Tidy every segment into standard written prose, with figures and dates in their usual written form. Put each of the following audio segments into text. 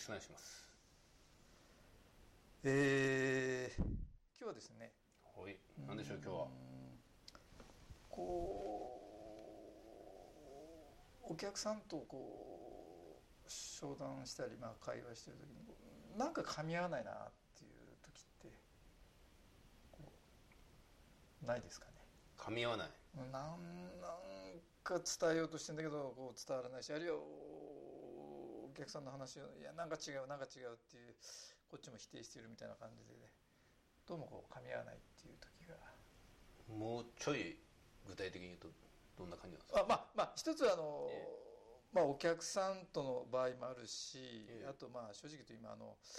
しくお願いします。 今日はですね、 はい、何でしょう今日は。 こうお客さんとこう商談したり、会話してる時になんか噛み合わないなっていう時ってないですかね。 噛み合わない。 なんか伝えようとしてんだけどこう伝わらないし、あるいはお客さんの話をなんか違うっていう、こっちも否定しているみたいな感じで、ね、どうもこう噛み合わないっていう時が。 もうちょい具体的に言うとどんな感じなんですか。 一つはお客さんとの場合もあるし、あと正直言うと今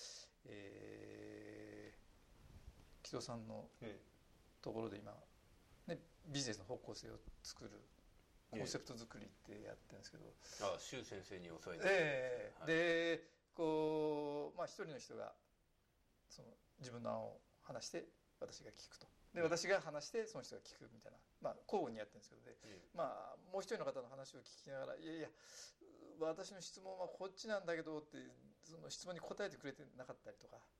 木戸さんのところで今、ね、ビジネスの方向性を作るコンセプト作りってやってるんですけど、 周先生にお世話になってます、でこう、一人の人がその自分の案を話して私が聞くと、で私が話してその人が聞くみたいな、交互にやってるんですけど、で、もう一人の方の話を聞きながら、いや私の質問はこっちなんだけどってその質問に答えてくれてなかったりとか、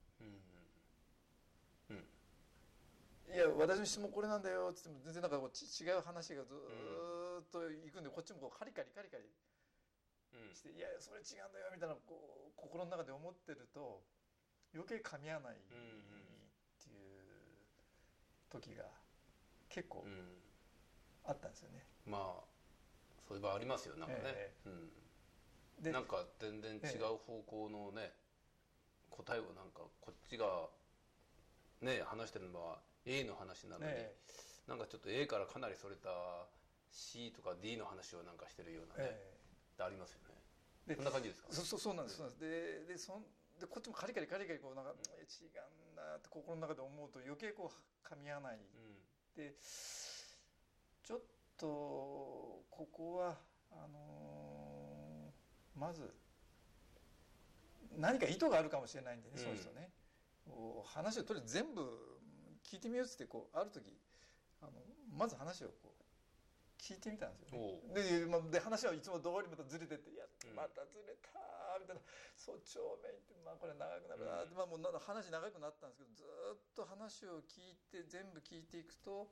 いや私の質問これなんだよって言っても全然なんかこう違う話がずっといくんで、こっちもこうカリカリして、いやそれ違うんだよみたいなこう心の中で思ってると余計噛み合わないっていう時が結構あったんですよね。 そういう場合ありますよ、なんかね、でなんか全然違う方向のね、答えをなんかこっちがね話してるのは A の話なのに、なんかちょっと A からかなりそれた C とか D の話をなんかしてるようなね、ありますよね。そんな感じですか。 そうなんです。でこっちもカリカリこうなんか違うんだって心の中で思うと余計こう噛み合わない、でちょっとここはまず何か意図があるかもしれないんでね、その人ね、話をとりあえず全部聞いてみようっつってこうある時まず話をこう聞いてみたんですよね。で話はいつも通りまたずれてって、いやまたずれたみたいな、そう長命ってこれ長くなるなって、もう話長くなったんですけど、ずっと話を聞いて全部聞いていくと、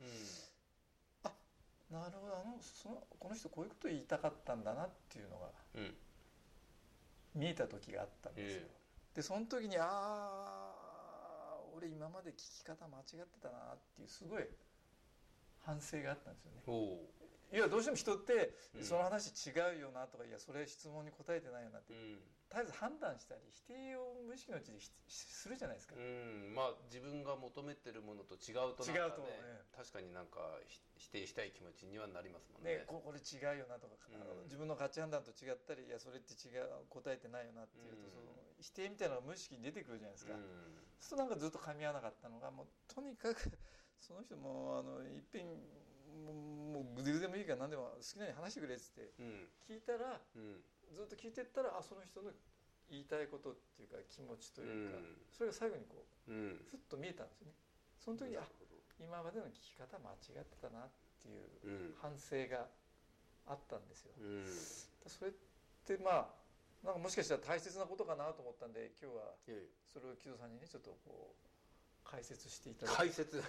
なるほど、この人こういうことを言いたかったんだなっていうのが見えた時があったんですよ。でその時に俺今まで聞き方間違ってたなっていうすごい反省があったんですよね。いやどうしても人ってその話違うよなとか、いやそれ質問に答えてないよなって、絶えず判断したり否定を無意識のうちにするじゃないですか。 自分が求めてるものと違うとなんかね、確かになんか否定したい気持ちにはなりますもんね。 これ違うよなとか、自分の価値判断と違ったり、いやそれって違う答えてないよなっていうと、その否定みたいなのが無意識に出てくるじゃないですか。そうするとなんかずっと噛み合わなかったのが、もうとにかくその人もいっぺんもうグデグでもいいから何でも好きなように話してくれっつって聞いたら、ずっと聞いてったらその人の言いたいことっていうか気持ちというか、それが最後にこうふっと見えたんですよね。その時に今までの聞き方間違ってたなっていう反省があったんですよ。それってなんかもしかしたら大切なことかなと思ったんで、今日はそれを木戸さんにねちょっとこう解説していただいて。 解説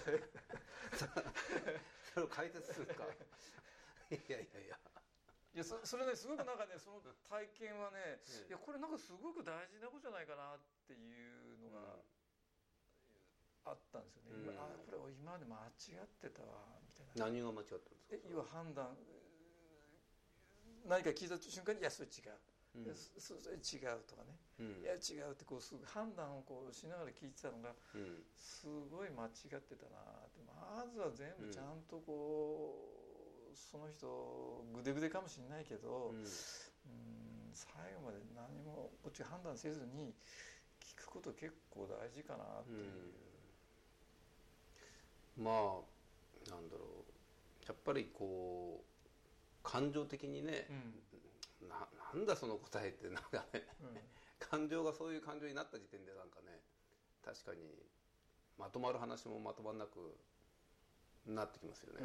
それを解説するか。 いやそれねすごくなんかねその体験はね、いやこれなんかすごく大事なことじゃないかなっていうのがあったんですよね。これ今まで間違ってたわみたいな。 何が間違ったんですか。 要は判断、何か聞いた瞬間にいやそれ違う、それ違うとかね、いや違うってこうすぐ判断をこうしながら聞いてたのが、すごい間違ってたなって。まずは全部ちゃんとこう、その人グデグデかもしれないけど、最後まで何もこっちが判断せずに聞くこと結構大事かなっていう。 なんだろう、やっぱりこう感情的にね、なんだその答えってなんかね、感情がそういう感情になった時点でなんかね、確かにまとまる話もまとまらなくなってきますよね。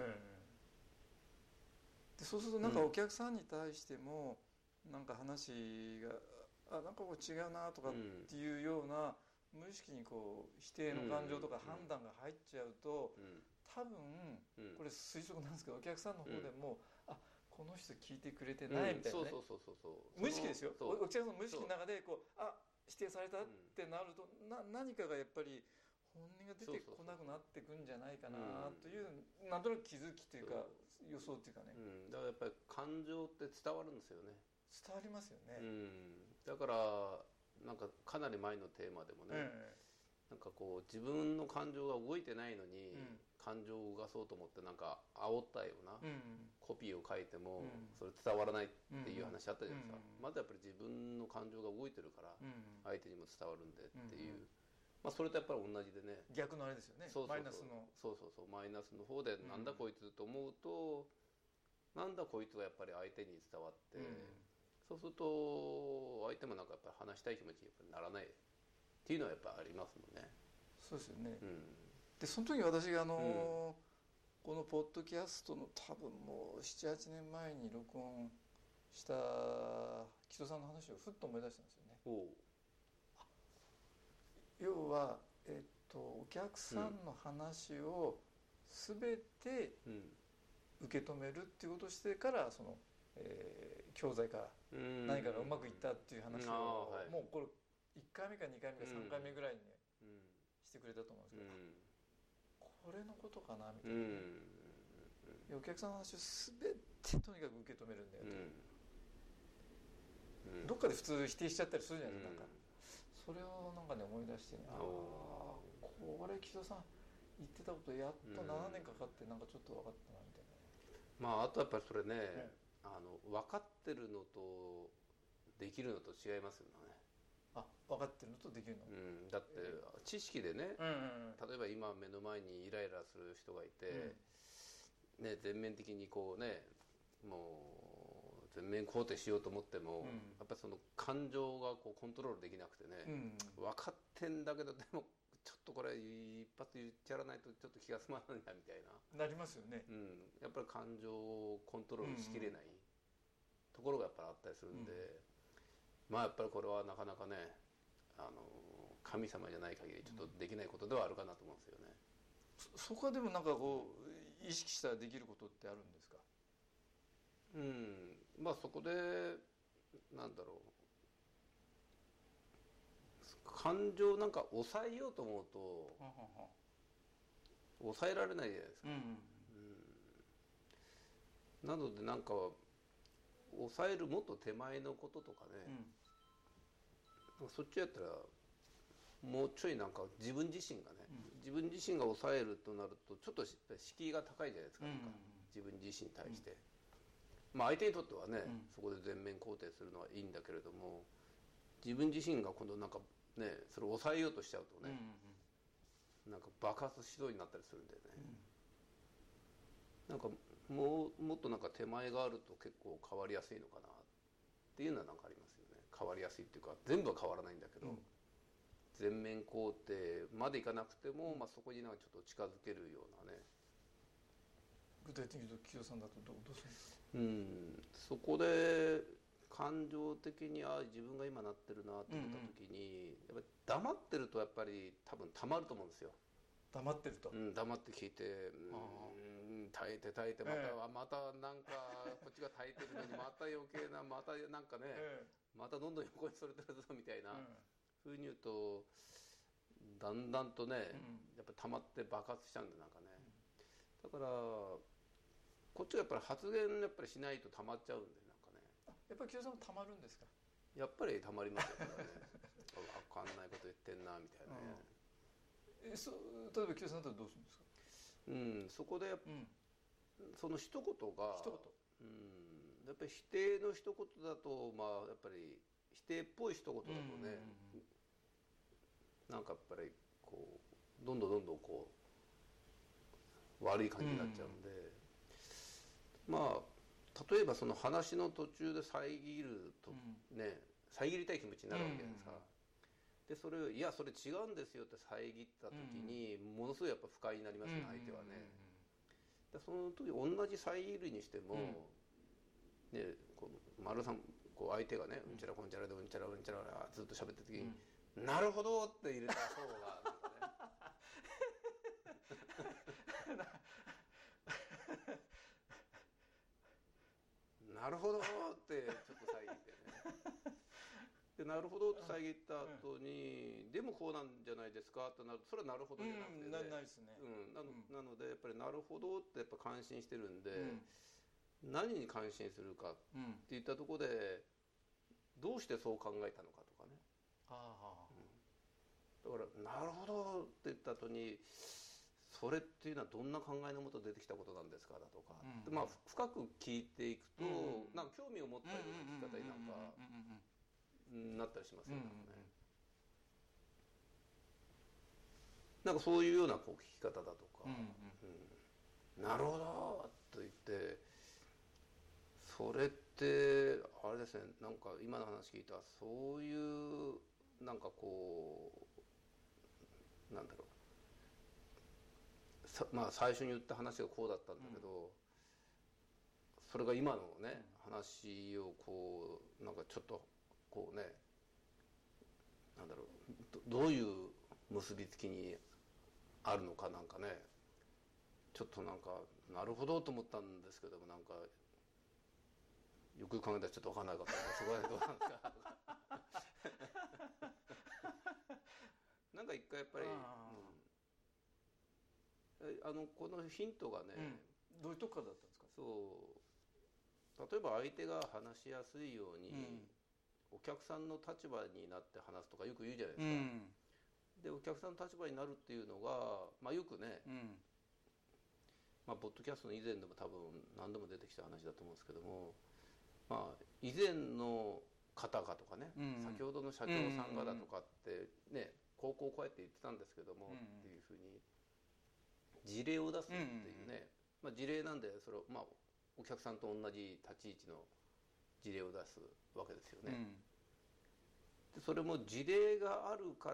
でそうするとなんかお客さんに対してもなんか話がなんかこう違うなとかっていうような、無意識にこう否定の感情とか判断が入っちゃうと、多分これ推測なんですけど、お客さんの方でも、この人聞いてくれてないみたいなね、無意識ですよ、お客さんの無意識の中でこう否定されたってなると、何かがやっぱり本音が出てこなくなってくんじゃないかなという、なんとなく気づきというか予想っていうかね、 だからやっぱり感情って伝わるんですよね。 伝わりますよね、 だからなんかかなり前のテーマでもね、なんかこう自分の感情が動いてないのに、感情を動かそうと思ってなんか煽ったようなコピーを書いてもそれ伝わらないっていう話あったじゃないですか。まずやっぱり自分の感情が動いてるから相手にも伝わるんでっていう、それとやっぱり同じでね、 逆のあれですよね、マイナスの、 マイナスの方でなんだこいつと思うと、なんだこいつがやっぱり相手に伝わって、そうすると相手もなんかやっぱり話したい気持ちにやっぱりならないっていうのはやっぱありますもんね。 そうですよね、でその時私がこのポッドキャストの多分もう 7,8 年前に録音した木戸さんの話をふっと思い出したんですよね。要は、お客さんの話を全て受け止めるっていうことをしてから、その、教材から何かがうまくいったっていう話を、もうこれ1回目か2回目か3回目ぐらいにね、してくれたと思うんですけど、これのことかなみたいな、お客さんの話を全てとにかく受け止めるんだよと、どっかで普通否定しちゃったりするじゃないですか、なんかそれをなんかね思い出してね、これ木戸さん言ってたことやっと7年かかってなんかちょっと分かったなみたいな。 あとやっぱりそれね、分かってるのとできるのと違いますよね。 分かってるのとできるの、 だって知識でね、例えば今目の前にイライラする人がいて、全面的にこうね、もう全面肯定しようと思っても、やっぱりその感情がこうコントロールできなくてね、分かってんだけどでもちょっとこれ一発言っちゃらないとちょっと気が済まないなみたいなりますよね、 やっぱり感情をコントロールしきれないところがやっぱりあったりするんで、やっぱりこれはなかなかね、神様じゃない限りちょっとできないことではあるかなと思うんですよね。 そこはでもなんかこう意識したらできることってあるんですか？ そこでなんだろう、感情なんか抑えようと思うと抑えられないじゃないですか。なのでなんか抑えるもっと手前のこととかね、そっちやったらもうちょいなんか自分自身がね、自分自身が抑えるとなるとちょっと敷居が高いじゃないですか、なんか自分自身に対して、相手にとってはね、そこで全面肯定するのはいいんだけれども、自分自身が今度なんかねそれを抑えようとしちゃうとね、なんか爆発しそうになったりするんでね、なんかもっとなんか手前があると結構変わりやすいのかなっていうのはなんかありますよね。変わりやすいっていうか全部は変わらないんだけど、全面肯定までいかなくても、そこになんかちょっと近づけるようなね。 具体的に言うと木戸さんだとどうするんですか？ そこで感情的に自分が今なってるなと思った時に、やっぱり黙ってるとやっぱり多分たまると思うんですよ。 黙ってると、 黙って聞いて、耐えてまたなんかこっちが耐えてるのにまた余計な、またなんかね、またどんどん横にそれてるぞみたいな、ふうに言うとだんだんとね、やっぱ溜まって爆発しちゃうんで、なんかね、だからこっちがやっぱり発言やっぱりしないと溜まっちゃうんで、なんかね、 やっぱり木戸さんも溜まるんですか？ やっぱり溜まりますよね分かんないこと言ってんなみたいなね。 例えば木戸さんだったらどうするんですか？ そこで、その一言がやっぱり否定の一言だと、やっぱり否定っぽい一言だとね、なんかやっぱりこうどんどんこう悪い感じになっちゃうんで、例えばその話の途中で遮るとね、遮りたい気持ちになるわけじゃないですか。でそれをいやそれ違うんですよって遮った時にものすごいやっぱ不快になりますね、相手はね。でその時同じ遮るにしても、ね、この丸さんこう相手がねうんちゃらこんちゃらでうんちゃらうんちゃらずっと喋ってる時に「なるほど」って入れた方がなんかねなるほどってちょっと遮ってねでなるほどって遮った後に、でもこうなんじゃないですかってなるとそれはなるほどじゃなくて、ねないですね、 なのでやっぱりなるほどってやっぱ感心してるんで、何に感心するかっていったところでどうしてそう考えたのかとかね、だからなるほどって言った後にそれっていうのはどんな考えのもと出てきたことなんですかだとか、まあ深く聞いていくと、なんか興味を持ったような聞き方になんかなったりしますよね。なんかそういうようなこう聞き方だとか、なるほどと言ってそれってあれですね、なんか今の話聞いたそういうなんかこうなんだろうまあ最初に言った話がこうだったんだけど、それが今のね話をこうなんかちょっとこうねなんだろうどういう結びつきにあるのかなんかねちょっとなんかなるほどと思ったんですけども、なんかよく考えたらちょっと分かんなかったんですがどうなんですかなんか一回やっぱり、このヒントがね、 どういうとこからだったんですか。 そう例えば相手が話しやすいように、お客さんの立場になって話すとかよく言うじゃないですか、でお客さんの立場になるっていうのが、まあ、よくね、まあ、ポッドキャストの以前でも多分何度も出てきた話だと思うんですけども、まあ、以前の方がとかね、先ほどの社長さんがだとかってねこうやって言ってたんですけども、っていうふうに事例を出すっていうね、まあ、事例なんでそれを、まあ、お客さんと同じ立ち位置の事例を出すわけですよね。でそれも事例があるから、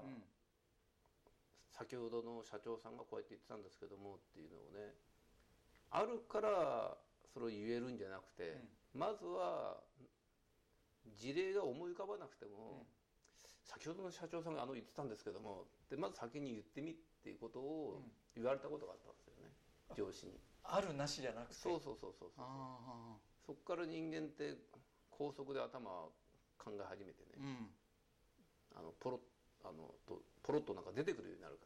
先ほどの社長さんがこうやって言ってたんですけどもっていうのをねあるからそれを言えるんじゃなくて、まずは事例が思い浮かばなくても、先ほどの社長さんが言ってたんですけどもでまず先に言ってみっていうことを言われたことがあったんですよね、上司に。 あるなしじゃなくてそうそっから人間って高速で頭を考え始めてね、ポロッとなんか出てくるようになるから、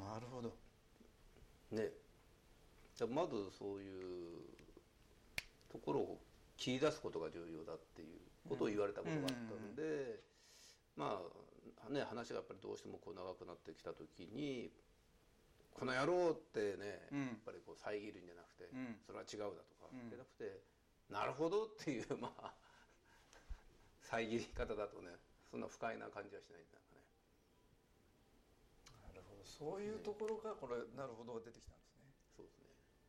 なるほどね。まずそういうところを切り出すことが重要だっていうことを言われたことがあったので、まあね話がやっぱりどうしてもこう長くなってきた時に「この野郎」ってね、やっぱりこう遮るんじゃなくて「それは違う」だとかじゃなくて「なるほど」っていうまあ遮り方だとねそんな不快な感じはしないんだかね。 なるほど、そういうところからこれ「なるほど」が出てきたんですね。 そうですね。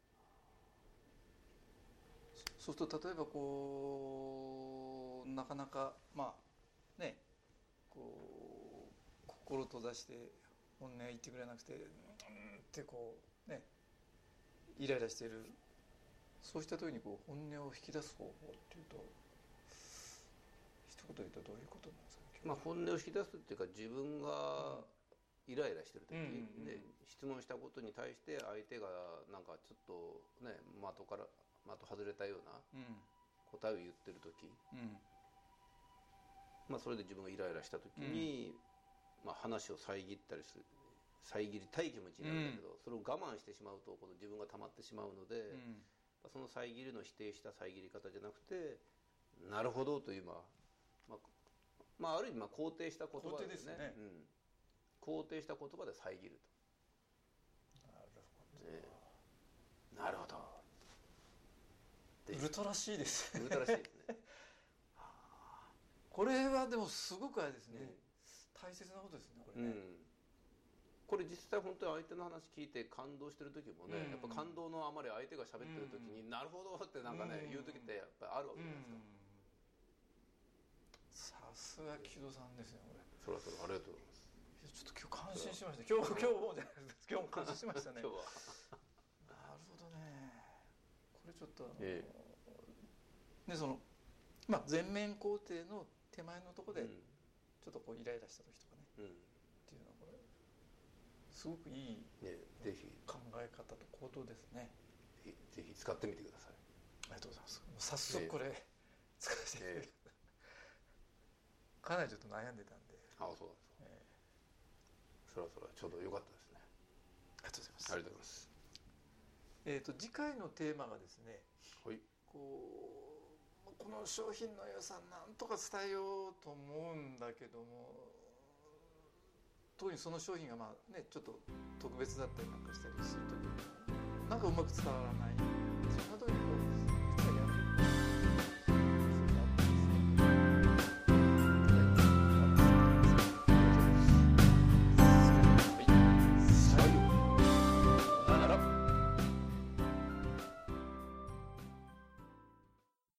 そうすると例えばこうなかなかまあねこう心閉ざして本音は言ってくれなくてってこうねイライラしている、そうした時にこう本音を引き出す方法っていうと一言で言うとどういうことなんですか。 まあ本音を引き出すっていうか自分がイライラしてる時で質問したことに対して相手がなんかちょっとね的外れたような答えを言ってる時、まあそれで自分がイライラした時に、まあ話を遮ったりする遮りたい気持ちになるんだけど、それを我慢してしまうとこの自分が溜まってしまうので、その遮るのを否定した遮り方じゃなくて「なるほど」というまあある意味肯定した言葉ですね。肯定した言葉で遮ると。なるほど。 ウルトラシーです。 ウルトラシーですね。 これはでもすごくあれですね、大切なことですねこれね。 これ実際本当に相手の話聞いて感動してる時もね、やっぱ感動のあまり相手が喋ってる時に「なるほど」ってなんかね言う時ってやっぱりあるわけじゃないですか。 さすが木戸さんですねこれ。 それはありがとうございます。 ちょっと今日感心しました。今日もじゃないです。今日も感心しましたね。 今日はなるほどね。これちょっとでその、全面工程の手前のところでちょっとこうイライラした時とかね、っていうのはこれすごくいい、 ぜひ考え方と行動ですね。 ぜひ使ってみてください。 ありがとうございます。早速これ、使わせていただきます。かなりちょっと悩んでたんで。 そうなんですか。それはちょうど良かったですね。 ありがとうございます。 ありがとうございます。 次回のテーマがですね、 はい、 この商品の良さなんとか伝えようと思うんだけども、特にその商品がちょっと特別だったりなんかしたりするときになんかうまく伝わらない。